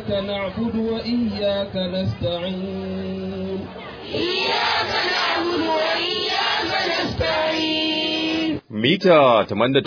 إياك نعبد وإياك نستعين إياك نعبد وإياك نستعين. Mita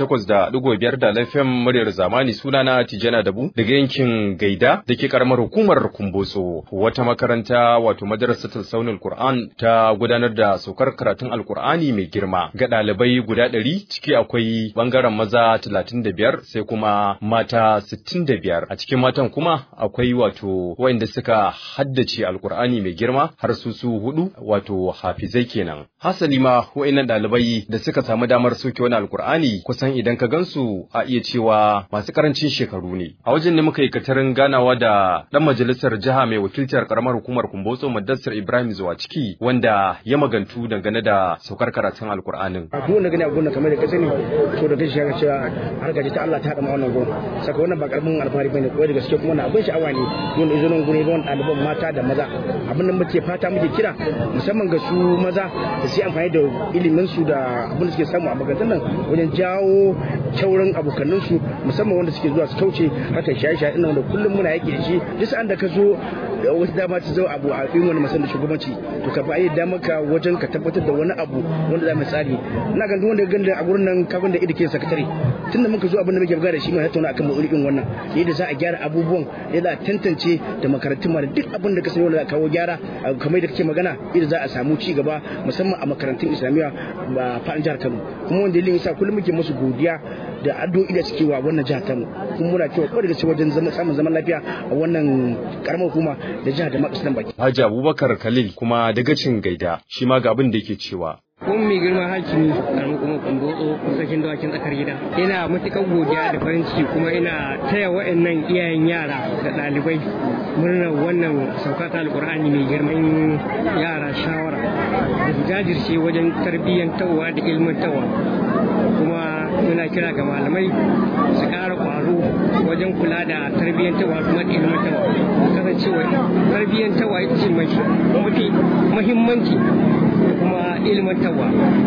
88.5 da lafiyan muryar zamani sunana Tijana Dabu daga yankin Gaida da ke karamar hukumar Kumbotso. Wata makaranta wato Madrasatul Saunul Qur'an ta gudanar da saukar karatun Alkur'ani mai girma ga ɗalibai guda 100, ciki akwai bangaren maza 35 sai kuma mata 65. A cikin matan kuma akwai wato wanda suka haddace Alkur'ani mai girma har su hudu wato hafizai kenan. Hasali ma wa'annan ɗalibai da suka samu damar soke wani Alkur'ani kusan idan ka gansu a iya cewa masu karancin shekaru ne. A wajen ne muka yi katarin ganawa da dan majalisar jiha mai wakiltar karamar hukumar Kumbotso Mudassir Ibrahim Zuwa ciki wanda ya magantu dangane da saukar karatun Alkur'anin. Duk wanda gani abun kamar da ka sani to da kashi ya cewa harka ta Allah ta hada ma wannan gon. Saka wannan ba karamin alfahari bane ko da gaske kuma na abin sha'awa ne don izo nan gure ga ɗaliban mata da maza. Abin da muke fata muke kira musamman ga su maza da su amfani da ilimin su da abin da suke samu a makarantar nan wajen jawo kyauran abokanninsu musamman wanda suke zuwa su kauce haka shaye-shaye ina wanda kullum muna yake da shi duk sa'an da ka zo wasu dama ta zo abu a irin wani masan da shugabanci to ka ba yi dama ka wajen ka tabbatar da wani abu wanda za mu tsari ina ganin wanda ganda a gurin nan kafin da idike sakatare tunda muka zo abin da muke magana da shi mai tattauna akan matsalolin wannan yadda za a gyara abubuwan yadda a tantance da makarantun ma da duk abin da ka sani wanda za a kawo gyara kamar da kake magana yadda za a samu ci gaba musamman a makarantun islamiyya ba fa'an jihar Kano kuma wanda dalilin yasa kullum muke musu godiya da addu'o'i da suke wa wannan jihar Kano kuma muna cewa kwarai da wajen samun zaman lafiya a wannan karamar hukuma da jihar da makasar baki. Haji Abubakar Khalil kuma dagacin Gaida shi ma ga abin da yake cewa. Kun mai girma hakimi karamin kuma Kumbotso sarkin dawakin tsakar gida. Ina matuƙar godiya da farin ciki kuma ina taya wa'annan iyayen yara da ɗalibai murnar wannan sauka ta alƙur'ani mai girman yara shawara da su jajirce wajen tarbiyyantarwa da ilmantarwa. Kuma muna kira ga malamai su ƙara ƙwaro wajen kula da tarbiyyantarwa kuma da ilmantarwa. Kasancewa tarbiyyantarwa ita ce mafi muhimmanci da kuma ilmantarwa.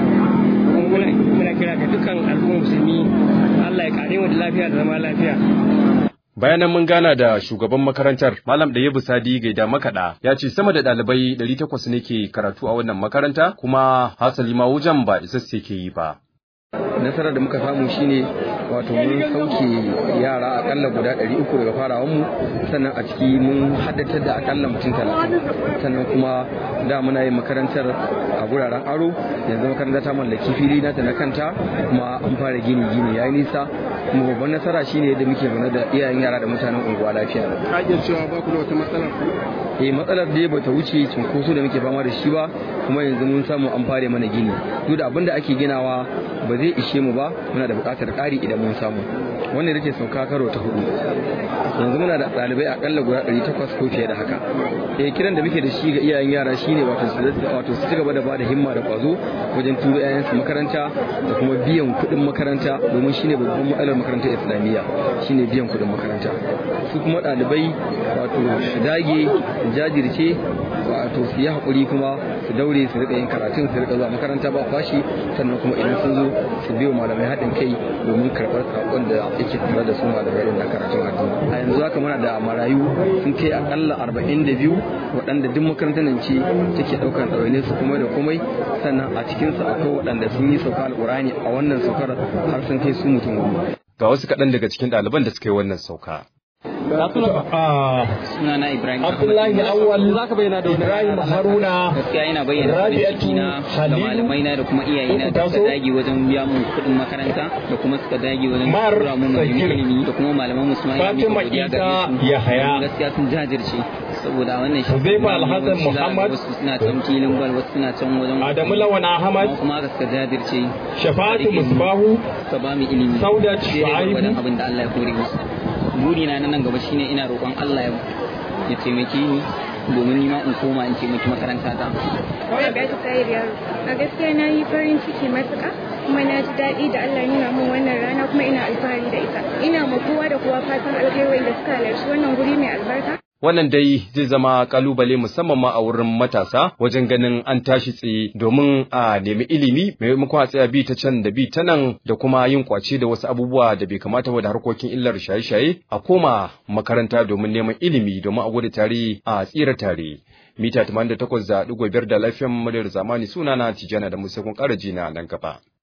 Muna kira ga dukkan al'ummar musulmi Allah ya kare mu da lafiya da zama lafiya. Bayanan mun gana da shugaban makarantar Malam Dayebu Sadi Gaida Makaɗa ya ce sama da ɗalibai 800 ne ke karatu a wannan makaranta kuma hasali ma wujan ba isasse ke yi ba. Nasarar da muka samu shine wato mun sauke yara akalla guda 300 daga farawan mu sannan a ciki mun haddatar da akalla mutum 30 sannan kuma da muna yin makarantar a guraren aro yanzu makarantar ta mallaki fili na ta na kanta kuma an fara gini yayi nisa kuma babban nasara shine yadda muke zaune da iyayen yara da mutanen unguwa lafiya. Ka iya cewa ba ku da wata matsala? Matsalar dai bata wuce cinkoso da muke fama da shi ba kuma yanzu mun samu an fare mana gini duk da abin da ake ginawa ba zai ishe mu ba muna da buƙatar ƙari idan mun samu wannan da ke sauka karo ta 4 yanzu muna da ɗalibai akalla guda 800 ko fiye da haka kiran da muke da shi ga iyayen yara shine wato su ci gaba da ba da himma da kwazo wajen turo 'ya'yansu makaranta da kuma biyan kuɗin makaranta domin shine babban matsalar makarantar islamiyya shine biyan kuɗin makaranta su kuma ɗalibai wato su dage jajirce wato su yi haƙuri kuma su daure su rika yin karatun su rika zuwa makaranta ba fashi sannan kuma idan sun zo su biyo malamai haɗin kai domin karɓar saƙon da yake tare da su malamai na karatun addini a yanzu haka muna da marayu sun kai akalla 42 waɗanda duk makarantar nan ce take ɗaukar ɗawainiyar su kuma da komai sannan a cikinsu akwai waɗanda sun yi sauka alƙur'ani a wannan saukar har sun kai su mutum 10. Ga wasu kaɗan daga cikin ɗaliban da suka yi wannan sauka. Sunana Ibrahim Abdullahi Awwal zaka bayyana da Ibrahim Haruna gaskiya ina bayyana farin ciki na ga malamai na da kuma iyayena da suka dage wajen biya mu kuɗin makaranta da kuma suka dage wajen tura mu ilimi da kuma malaman musulmai da muke godiya gare su gaskiya sun jajirce saboda wannan shi Alhassan Muhammad wasu suna can filin bal wasu suna can wajen Adamu Lawan Ahmad kuma suka jajirce Shafatu Musbahu suka ba mu ilimi Saudat Shu'aibu abin da Allah ya kore musu burina na nan gaba shine ina roƙon Allah ya taimake ni domin ni ma in koma in taimaki makaranta ta. A gaskiya na yi farin ciki matuƙa kuma na ji daɗi da Allah nuna min wannan rana kuma ina alfahari da ita. Ina ma kowa da kowa fatan alheri da suka halarci wannan guri mai albarka. Wannan dai zai zama kalubale musamman ma a wurin matasa wajen ganin an tashi tsaye domin a nemi ilimi maimakon a tsaya bi ta can da bi ta nan da kuma yin kwace da wasu abubuwa da bai kamata ba da harkokin illar shaye-shaye a koma makaranta domin neman ilimi domin a gudu tare a tsira tare. Mita 88.5 da lafiyan muryar zamani sunana Tijjana da Musa kun ƙara jina nan gaba.